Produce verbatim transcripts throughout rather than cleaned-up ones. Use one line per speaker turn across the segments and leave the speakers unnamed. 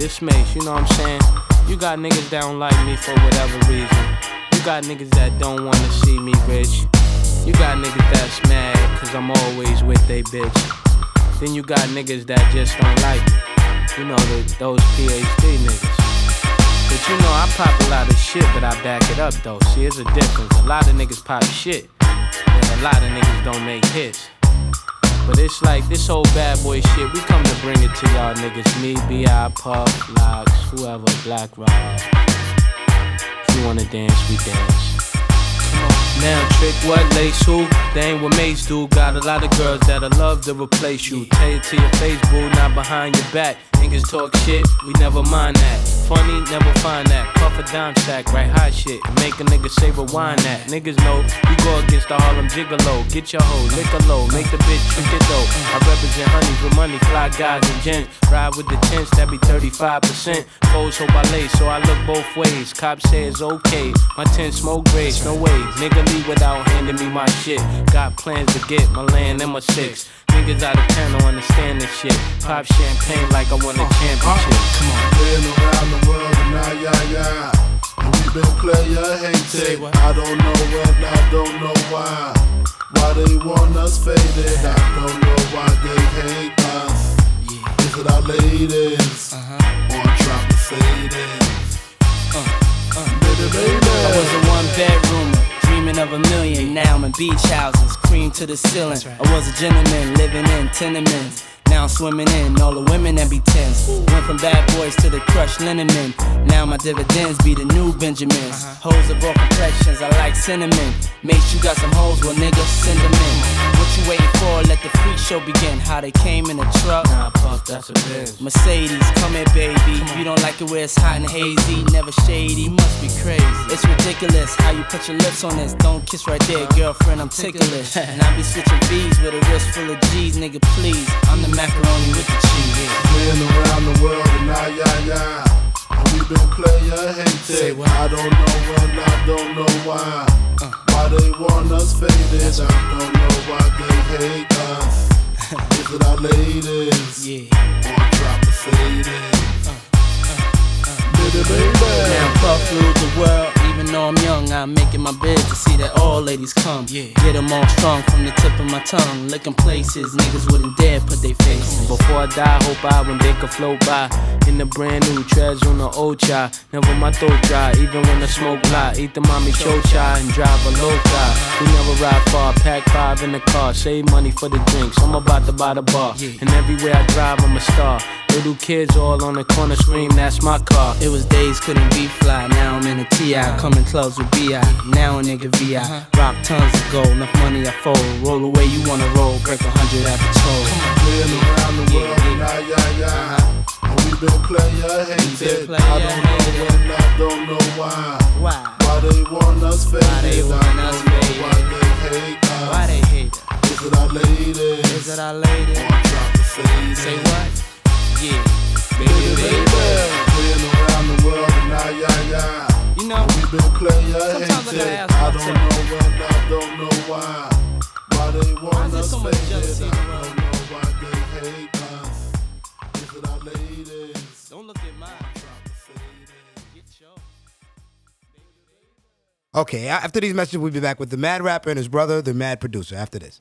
this Mace, you know what I'm saying? You got niggas that don't like me for whatever reason. You got niggas that don't wanna see me rich. You got niggas that's mad cause I'm always with they bitch. Then you got niggas that just don't like me. You know, the, those P H D niggas. But you know, I pop a lot of shit, but I back it up though. See, there's a difference. A lot of niggas pop shit, and a lot of niggas don't make hits. But it's like this whole bad boy shit, we come to bring it to y'all niggas. Me, B I, Puff, Locks, whoever, Black Rob. If you wanna dance, we dance. Now trick what, lace who? They ain't what Mace do. Got a lot of girls that'll love to replace you. Tell it to your face, boo, not behind your back. Niggas talk shit, we never mind that. Funny, never find that. Puff a dime sack, write hot shit. Make a nigga say rewind that. Niggas know you go against the Harlem Gigolo. Get your hoe, lick a low, make the bitch trick it though. I represent honeys with money, fly guys and gents. Ride with the tents, that be thirty-five percent. Foes hope I lay, so I look both ways. Cops say it's okay, my tent smoke grades, no way. Nigga leave without handing me my shit. Got plans to get my land and my six. Niggas out of town don't understand this shit. Pop champagne like I won a championship.
Come on. Been around the world and now, yeah, yeah. And we been player hated. I don't know when, I don't know why. Why they want us faded. I don't know why they hate us. Is it our ladies? Uh-huh. Or try to say this? Uh, uh. Baby, baby.
I was a one bedroomer, dreaming of a million. Now I'm in beach houses, cream to the ceiling. Right. I was a gentleman living in tenements. Now I'm swimming in all the women that be tense. Went from bad boys to the crushed linen men. Now my dividends be the new Benjamins. Uh-huh. Hoes of all complexions, I like cinnamon. Make sure you got some hoes, well nigga, send them in. What you waiting for? Let the freak show begin. How they came in a truck.
Nah, Puff, that's a bitch.
Mercedes, come here, baby. Come you don't like it where it's hot and hazy, never shady. Must be crazy. It's ridiculous how you put your lips on this. Don't kiss right there, girlfriend. I'm ticklish. And I be switching V's with a wrist full of G's, nigga. Please, I'm the macaroni with the cheese.
Been around the world and now, yeah, yeah. And we been player hated. I don't know when, I don't know why. Uh. Why they want us faded. I don't know why they hate us. Is it our ladies?
Yeah.
Or try to say this? Uh, uh, uh. Baby, baby.
Now Puff rules the world. Even though I'm young, I'm making my bid to see that all ladies come. Yeah. Get them all strong from the tip of my tongue. Looking places niggas wouldn't dare put their faces.
Before I die, hope I when they could float by. In the brand new treads on the old chai. Never my throat dry, even when the smoke lie. Eat the mommy chocha and drive a low car. We never ride far, pack five in the car. Save money for the drinks, I'm about to buy the bar. And everywhere I drive, I'm a star. Little kids all on the corner scream, that's my car.
It was days couldn't be fly, now I'm in a T I. Coming clubs with B I, now a nigga V I. Rock tons of gold, enough money I fold. Roll the way you wanna roll, break a hundred at the toll.
Been around the world and now, yeah, yeah. And we been player hated. I don't know when, I don't know why.
Why?
Why they want us faded.
Why they want
I
us
don't know
faded.
why they hate us.
Why they hate us?
Is it our ladies?
Is it our ladies?
Or try to say this?
Say what? Yeah.
Baby, baby, been around the world and now, yeah, yeah.
You know,
we been player
sometimes
hated.
I gotta ask
I don't
myself.
know when, I don't know why. Why they
Why
want
is there
us
so much
faded.
jealousy in the
I
world?
don't know why they hate us. Is it our ladies?
don't look at mine.
Okay, after these messages, we'll be back with the Mad Rapper and his brother, the Mad Producer, after this.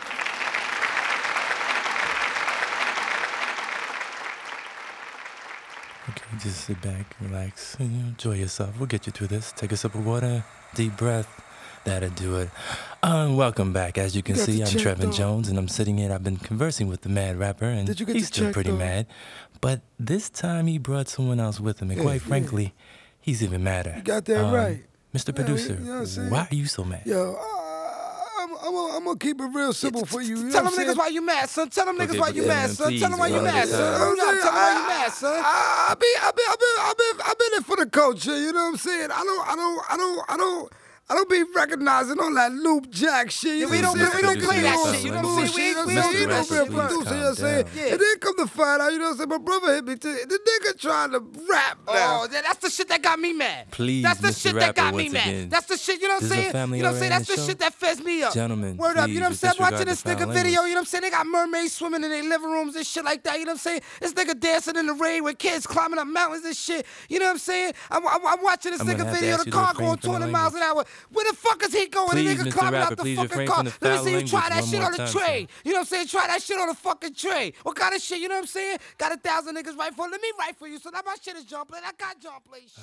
Okay, just sit back, relax, and enjoy yourself. We'll get you through this. Take a sip of water, deep breath. That'll do it. Um, welcome back. As you can
You got
see,
the
I'm
check,
Trevin
though.
Jones, and I'm sitting here. I've been conversing with the Mad Rapper, and
Did you get
he's
the
still
check,
pretty
though?
mad. But this time, he brought someone else with him, and
Yeah,
quite
yeah.
frankly, he's even madder.
You got that
Um,
right.
Mister
Yeah,
Producer,
you know what I'm saying?
why are you so mad?
Yo, uh, I'm, I'm, gonna- I'm gonna keep it real simple for you. you know
Tell
what
them
I'm
niggas
saying?
why you mad, son. Tell them niggas
Okay,
why you
yeah,
mad,
man,
son.
please,
Tell them why you
bro.
mad,
Yeah.
son.
I'm
No,
saying,
tell them why you
I-
mad, son.
I, I be, I be, I been, I been, I been in for the culture. You know what I'm saying? I don't, I don't, I don't, I don't, I don't be recognizing all that loop jack shit. You
Yeah, we
know
don't-
what I'm
we don't
saying?
play that
Bullshit,
shit, you know what I'm saying? We-
you know
we
what I'm
don't
saying?
do that
You know
shit.
what I'm
Please
saying? You know what I'm saying?
calm
down.
And then come to find out, you know what I'm saying? My brother hit me too. The nigga trying to rap now.
Oh, that- that's the shit that got me mad.
Please,
that's the
Mister
shit that
Rapper,
got me
once
mad.
again.
That's the shit, you know what I'm
This is a
saying?
family
You know what I'm saying?
oriented
That's the
show.
shit that feds me up.
Gentlemen,
Word up, you know what I'm
please
saying?
disregard
Watching this
the
nigga
foul
video,
language.
you know what I'm saying? They got mermaids swimming in their living rooms and shit like that, you know what I'm saying? This nigga dancing in the rain with kids climbing up mountains and shit. You know what I'm saying? I'm, I'm, I'm watching this
I'm gonna
nigga
have to
video,
ask
the
you to
car
refrain
going
from the
twenty miles an hour. Where the fuck is he going?
Please,
the nigga
Mister
climbing
Rapper,
out the
please
fucking
refrain
car.
from the
Let me
foul
see you try
language
that
one
shit
more
on the
time,
tray.
sir.
You know what I'm saying? Try that shit on the fucking tray. What kind of shit, you know what I'm saying? Got a thousand niggas right for it. Let me write for you. So now my shit is John Play. I got John Play shit.